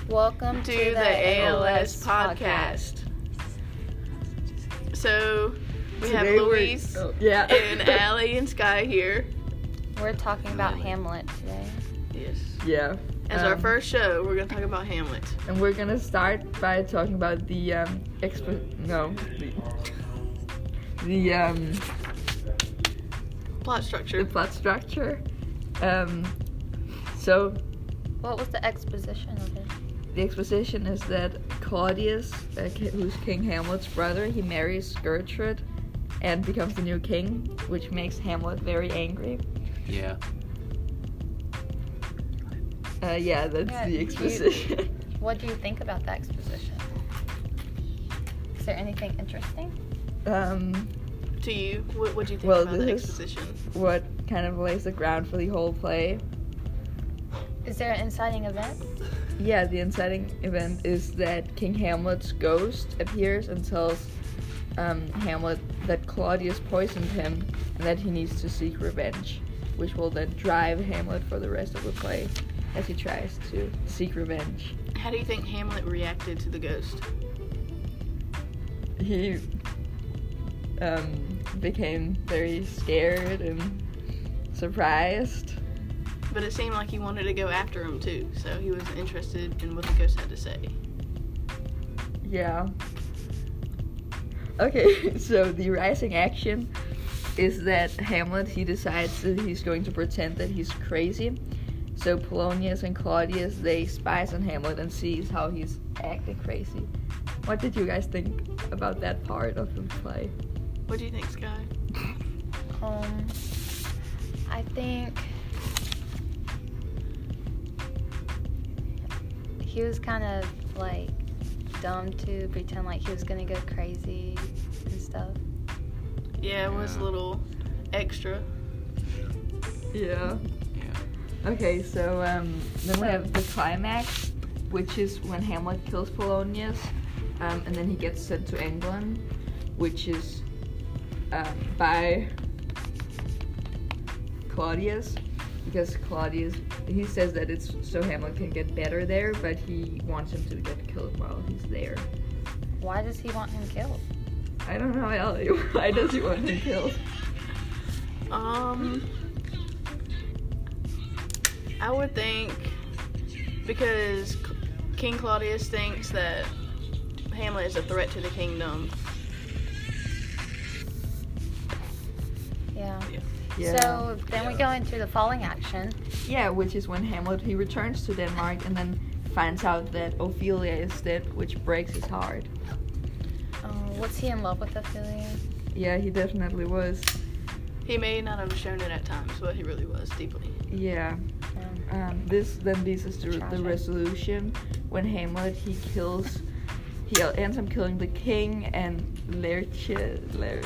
Welcome to the ALS podcast. So, we have Louise and Allie and Sky here. We're talking about Hamlet today. Yes. Yeah. As our first show, we're going to talk about Hamlet. And we're going to start by talking about the plot structure. The plot structure. So, what was the exposition of it? The exposition is that Claudius, who's King Hamlet's brother, he marries Gertrude and becomes the new king, which makes Hamlet very angry. Yeah. That's the exposition. What do you think about the exposition? Is there anything interesting? To you, what do you think about the exposition? What kind of lays the ground for the whole play. Is there an inciting event? Yeah, the inciting event is that King Hamlet's ghost appears and tells Hamlet that Claudius poisoned him and that he needs to seek revenge, which will then drive Hamlet for the rest of the play as he tries to seek revenge. How do you think Hamlet reacted to the ghost? He became very scared and surprised. But it seemed like he wanted to go after him too, so he was interested in what the ghost had to say. Yeah. Okay, so the rising action is that Hamlet, he decides that he's going to pretend that he's crazy. So Polonius and Claudius, they spies on Hamlet and sees how he's acting crazy. What did you guys think about that part of the play? What do you think, Sky? I think he was kind of like dumb to pretend like he was gonna go crazy and stuff. Yeah, it was a little extra. Yeah. Okay, so then we have the climax, which is when Hamlet kills Polonius, and then he gets sent to England, which is by Claudius, because Claudius, he says that it's so Hamlet can get better there, but he wants him to get killed while he's there. Why does he want him killed? I don't know, Ellie. Why does he want him killed? I would think because King Claudius thinks that Hamlet is a threat to the kingdom. Yeah. Yeah. So then we go into the falling action. Yeah, which is when Hamlet, he returns to Denmark and then finds out that Ophelia is dead, which breaks his heart. Was he in love with Ophelia? Yeah, he definitely was. He may not have shown it at times, but he really was deeply. Yeah. This then leads us to the resolution when Hamlet, he ends up killing the king and Laertes,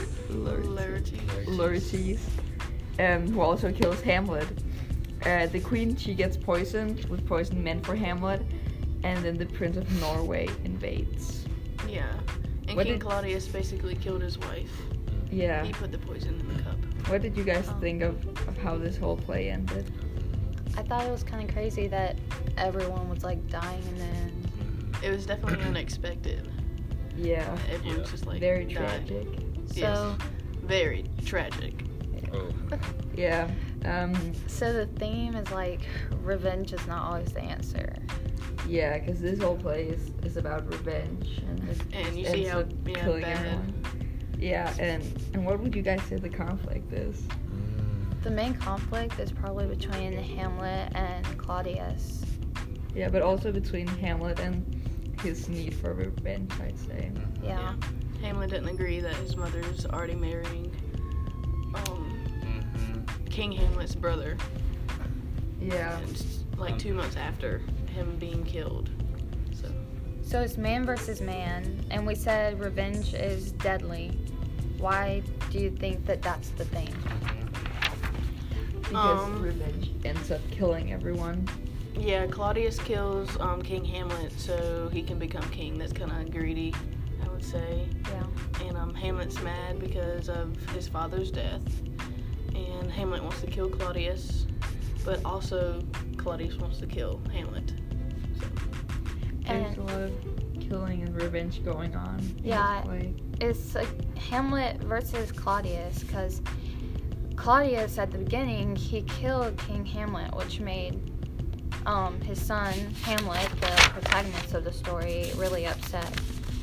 who also kills Hamlet. The queen, she gets poisoned with poison meant for Hamlet, and then the Prince of Norway invades. Yeah, and King Claudius basically killed his wife. Yeah. He put the poison in the cup. What did you guys think of how this whole play ended? I thought it was kind of crazy that everyone was like dying and then... It was definitely unexpected. Yeah. Everyone was just like very died. Tragic. So... Very tragic. Yeah. So the theme is like revenge is not always the answer. Yeah, because this whole play is about revenge and you see how killing bad. Everyone. Yeah, and what would you guys say the conflict is? The main conflict is probably between Hamlet and Claudius. Yeah, but also between Hamlet and his need for revenge, I'd say. Yeah. Hamlet didn't agree that his mother's already marrying King Hamlet's brother. Yeah. And like 2 months after him being killed. So it's man versus man, and we said revenge is deadly. Why do you think that that's the thing? Because revenge ends up killing everyone. Yeah, Claudius kills King Hamlet so he can become king. That's kind of greedy, I would say. Yeah. And Hamlet's mad because of his father's death. And Hamlet wants to kill Claudius, but also Claudius wants to kill Hamlet. So. There's And- a lot of killing and revenge going on. in Yeah. this play. It's like Hamlet versus Claudius, because Claudius at the beginning he killed King Hamlet, which made his son Hamlet, the protagonist of the story, really upset.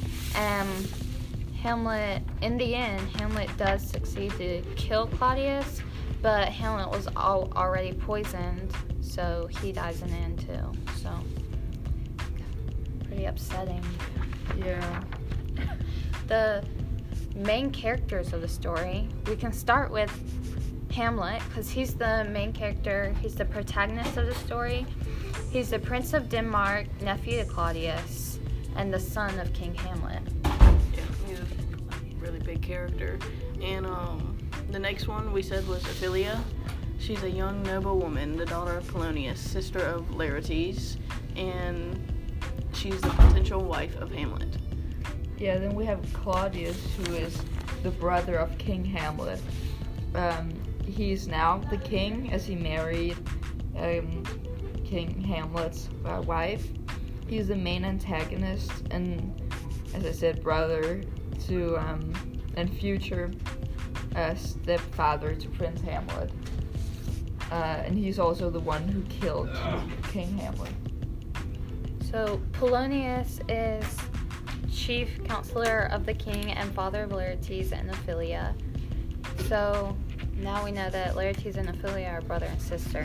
Hamlet, in the end, Hamlet does succeed to kill Claudius, but Hamlet was already poisoned, so he dies in the end too. So pretty upsetting. Yeah. The main characters of the story, we can start with Hamlet, because he's the main character, he's the protagonist of the story. He's the Prince of Denmark, nephew to Claudius, and the son of King Hamlet. Yeah, he's a really big character. And the next one we said was Ophelia. She's a young noble woman, the daughter of Polonius, sister of Laertes, and she's the potential wife of Hamlet. Yeah, then we have Claudius, who is the brother of King Hamlet. He's now the king, as he married King Hamlet's wife. He's the main antagonist, and as I said, brother to and future stepfather to Prince Hamlet. And he's also the one who killed King Hamlet. So Polonius is chief counselor of the king and father of Laertes and Ophelia. So now we know that Laertes and Ophelia are brother and sister.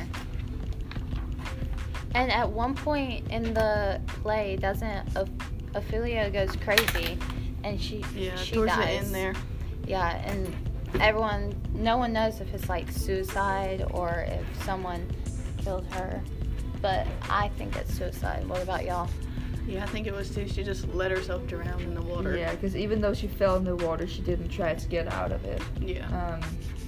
And at one point in the play, doesn't Ophelia goes crazy, and she Towards dies. the end there. Yeah, and no one knows if it's like suicide or if someone killed her, but I think it's suicide. What about y'all? Yeah, I think it was too. She just let herself drown in the water. Yeah, because even though she fell in the water, she didn't try to get out of it. Yeah.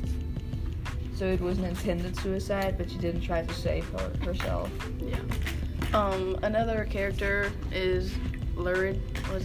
So it was an intended suicide, but she didn't try to save herself. Yeah. Another character is Laertes?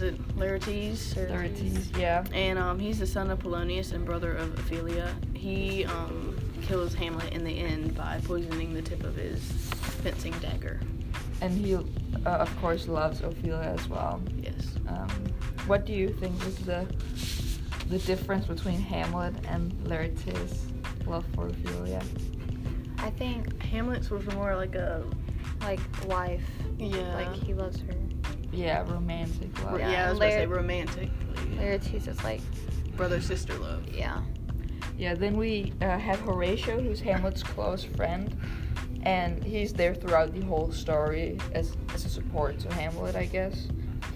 Laertes, yeah. And he's the son of Polonius and brother of Ophelia. He kills Hamlet in the end by poisoning the tip of his fencing dagger. And he, of course, loves Ophelia as well. Yes. What do you think is the difference between Hamlet and Laertes' love for Ophelia? I think Hamlet's was more like a wife. yeah. Like he loves her. Yeah, romantic love. Yeah, I was about to say romantic. Laertes is like, Brother sister love. yeah. Yeah, then we have Horatio, who's Hamlet's close friend, and he's there throughout the whole story as a support to Hamlet, I guess.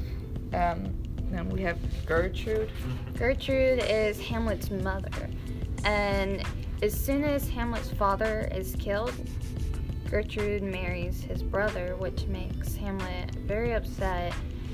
Then we have Gertrude. Gertrude is Hamlet's mother, and as soon as Hamlet's father is killed, Gertrude marries his brother, which makes Hamlet very upset.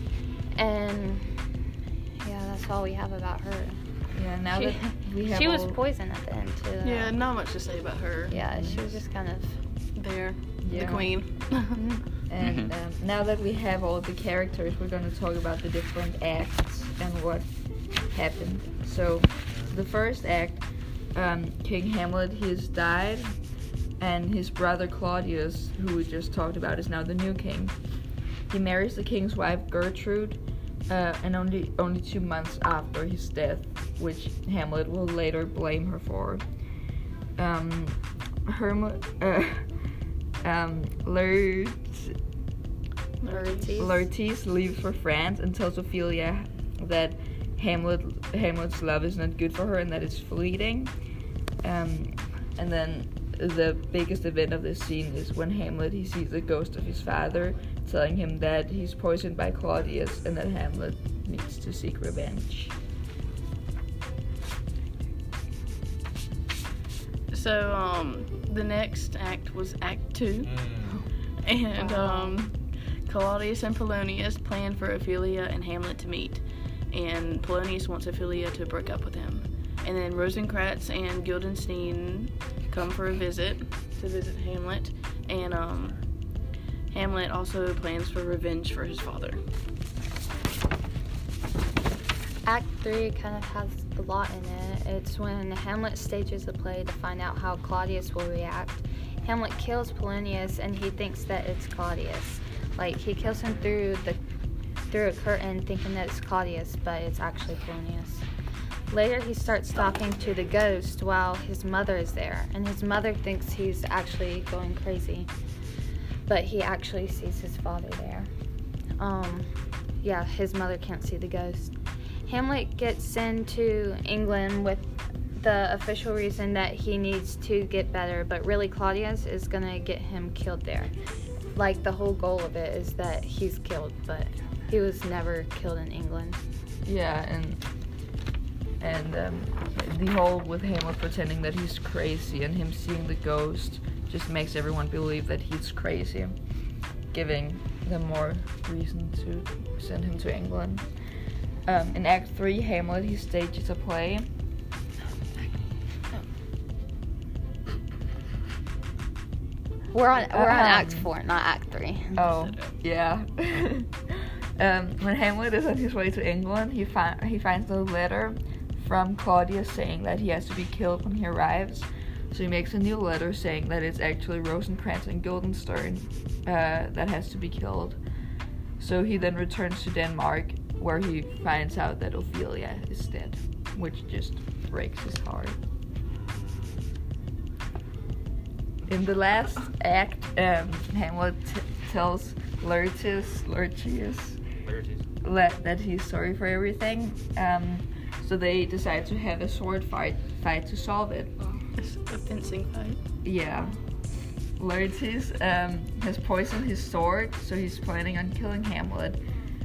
And yeah, that's all we have about her. Yeah, now that we have She was all- poisoned at the end too. though. Yeah, not much to say about her. Yeah, she was just kind of. There. Yeah. The queen. And now that we have all the characters, we're going to talk about the different acts and what happened. So, the first act, King Hamlet, he has died, and his brother Claudius, who we just talked about, is now the new king. He marries the king's wife Gertrude, and only 2 months after his death, which Hamlet will later blame her for. Laertes leaves for France and tells Ophelia that Hamlet's love is not good for her and that it's fleeting. And then the biggest event of this scene is when Hamlet he sees the ghost of his father, telling him that he's poisoned by Claudius and that Hamlet needs to seek revenge. So, the next act was Act 2. And, Claudius and Polonius plan for Ophelia and Hamlet to meet. And Polonius wants Ophelia to break up with him. And then Rosencrantz and Guildenstern come for a visit, to visit Hamlet. And, Hamlet also plans for revenge for his father. Act 3 kind of has a lot in it. It's when Hamlet stages the play to find out how Claudius will react. Hamlet kills Polonius and he thinks that it's Claudius. Like, he kills him through through a curtain thinking that it's Claudius, but it's actually Polonius. Later, he starts talking to the ghost while his mother is there, and his mother thinks he's actually going crazy, but he actually sees his father there. His mother can't see the ghost. Hamlet gets sent to England with the official reason that he needs to get better, but really Claudius is gonna get him killed there. Like, the whole goal of it is that he's killed, but he was never killed in England. Yeah, and the whole with Hamlet pretending that he's crazy and him seeing the ghost just makes everyone believe that he's crazy, giving them more reason to send him to England. In Act 3, Hamlet, he stages a play. We're on Act 4, not Act 3. Oh, yeah. When Hamlet is on his way to England, he finds a letter from Claudius saying that he has to be killed when he arrives. So he makes a new letter saying that it's actually Rosencrantz and Guildenstern that has to be killed. So he then returns to Denmark, where he finds out that Ophelia is dead, which just breaks his heart. In the last act, Hamlet tells Laertes that he's sorry for everything. So they decide to have a sword fight to solve it. It's a fencing fight. Yeah. Laertes has poisoned his sword, so he's planning on killing Hamlet.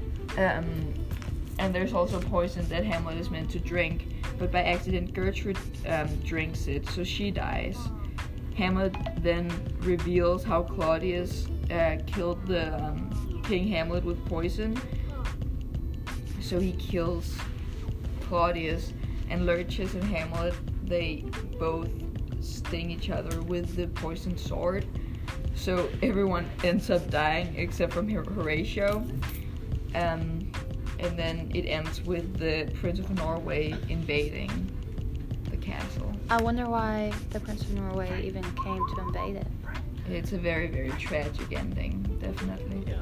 And there's also poison that Hamlet is meant to drink, but by accident Gertrude drinks it, so she dies. Hamlet then reveals how Claudius killed the King Hamlet with poison. So he kills Claudius, and Laertes and Hamlet, they both sting each other with the poisoned sword. So everyone ends up dying except from Horatio. And then it ends with the Prince of Norway invading the castle. I wonder why the Prince of Norway even came to invade it. It's a very, very tragic ending, definitely. Yeah.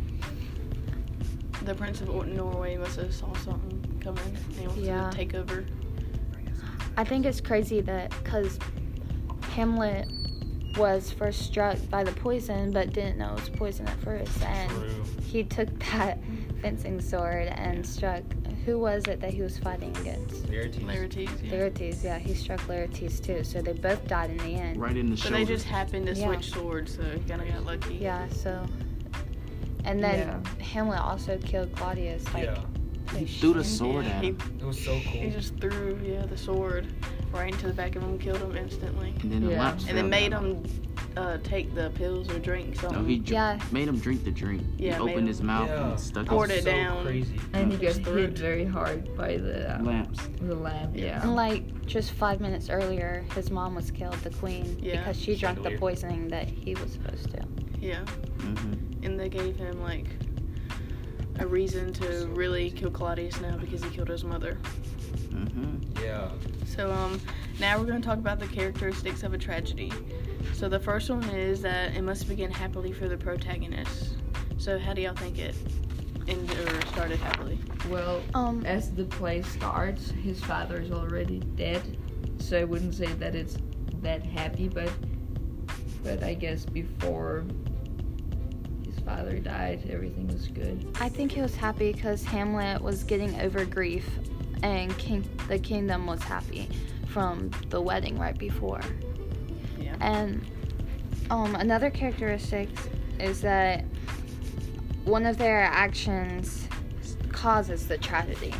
The Prince of Norway must have saw something coming and wants to take over. I think it's crazy that because Hamlet was first struck by the poison but didn't know it was poison at first, and he took that fencing sword and struck, who was it that he was fighting against? Laertes, yeah, he struck Laertes too, so they both died in the end. Right in the shoulder. So they just happened to switch swords, so he kind of got lucky. Yeah, so, and then Hamlet also killed Claudius, he threw the sword at him. It was so cool. He just threw, the sword right into the back of him, killed him instantly. And then the lamps and then made him take the pills or drink something. No, he made him drink the drink. Yeah, he opened his mouth and stuck poured his it down. Crazy. And he got hit very hard by the lamps. The lamp, yeah. And like just 5 minutes earlier, his mom was killed, the queen, because she drank the poisoning that he was supposed to. Yeah. Mm-hmm. And they gave him like a reason to really kill Claudius now because he killed his mother. Mm-hmm. Yeah. So now we're going to talk about the characteristics of a tragedy. So the first one is that it must begin happily for the protagonist. So how do y'all think it ended or started happily? Well, as the play starts, his father is already dead, so I wouldn't say that it's that happy, but I guess before his father died, everything was good. I think he was happy because Hamlet was getting over grief, and the kingdom was happy from the wedding right before. Yeah. And another characteristic is that one of their actions causes the tragedy.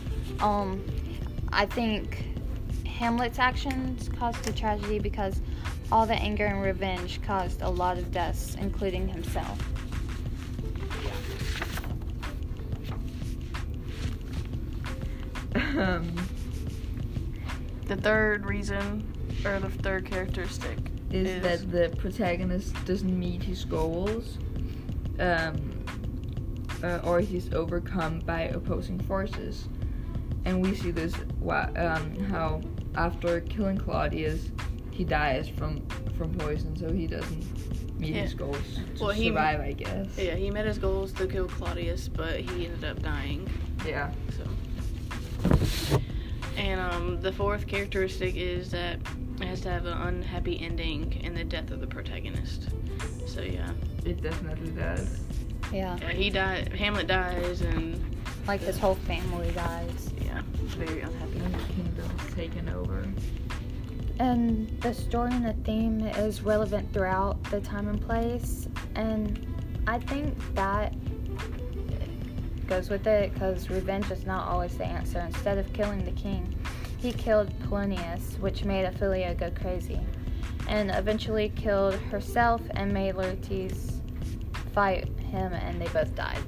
I think Hamlet's actions caused the tragedy because all the anger and revenge caused a lot of deaths, including himself. The third reason, or the third characteristic, is that the protagonist doesn't meet his goals, or he's overcome by opposing forces. And we see this how after killing Claudius, he dies from from poison, so he doesn't meet his goals to survive, I guess. Yeah, he met his goals to kill Claudius, but he ended up dying. Yeah. So. And the fourth characteristic is that it has to have an unhappy ending and the death of the protagonist. So yeah. It definitely does. Yeah. Yeah, he died. Hamlet dies, and Like his whole family dies. yeah, very unhappy. And the kingdom's taken over. And the story and the theme is relevant throughout the time and place. And I think that goes with it because revenge is not always the answer. Instead of killing the king, he killed Polonius, which made Ophelia go crazy. And eventually killed herself and made Laertes fight him, and they both died.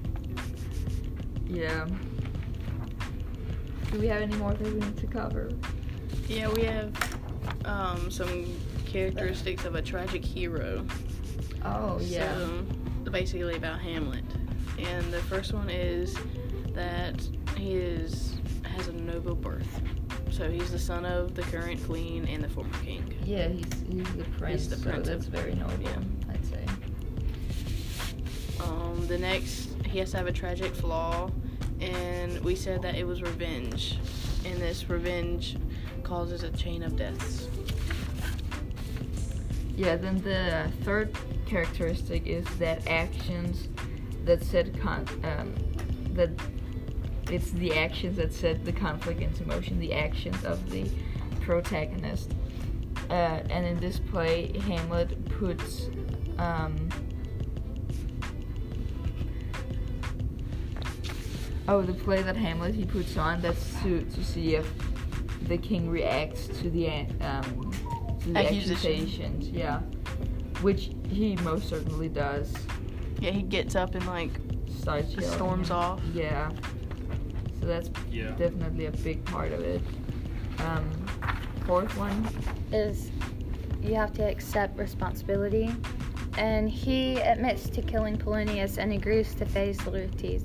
Yeah. Do we have any more that we need to cover? Yeah, we have some characteristics of a tragic hero. Oh, yeah. So, basically about Hamlet. And the first one is that he has a noble birth. So he's the son of the current queen and the former king. Yeah, he's the prince, He's the prince so that's of- very noble, yeah. I'd say. The next, he has to have a tragic flaw, and we said that it was revenge. And this revenge causes a chain of deaths. Yeah, then the third characteristic is that actions that that it's the actions that set the conflict into motion, the actions of the protagonist. And in this play, Hamlet puts the play that Hamlet he puts on, that's to see if the king reacts to the accusations, yeah, which he most certainly does. Yeah, he gets up and Starts yelling. storms off. Yeah, so that's definitely a big part of it. Fourth one Is you have to accept responsibility. And he admits to killing Polonius and agrees to face Laertes.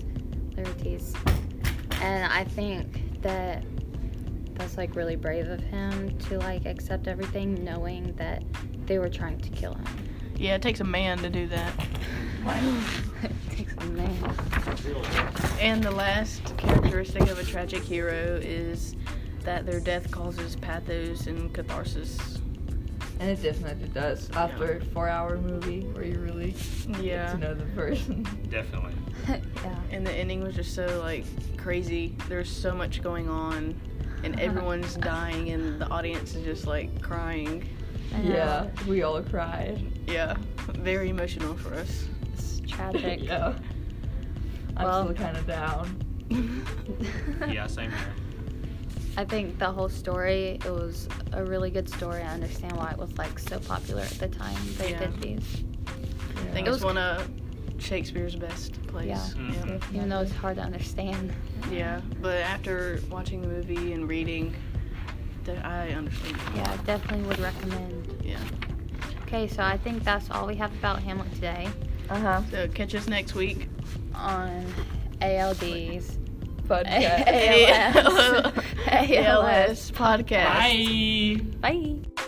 And I think that that's really brave of him to accept everything knowing that they were trying to kill him. Yeah, it takes a man to do that. It takes a man. And the last characteristic of a tragic hero is that their death causes pathos and catharsis. And it definitely does. After a 4-hour movie where you really get to know the person. Definitely. Yeah. And the ending was just so crazy. There's so much going on, and everyone's dying, and the audience is just crying. Yeah, we all cried. Yeah, very emotional for us. It's tragic. Yeah. I'm Well- still kind of down. Yeah, same here. I think the whole story, it was a really good story. I understand why it was so popular at the time they did these. I think It it's was- one of Shakespeare's best plays. Yeah. Mhm. Even though it's hard to understand. Yeah, but after watching the movie and reading, I understand. Yeah, I definitely would recommend. Yeah. Okay, so I think that's all we have about Hamlet today So catch us next week. on ALD's Podcast. ALS. ALS podcast. Bye. Bye.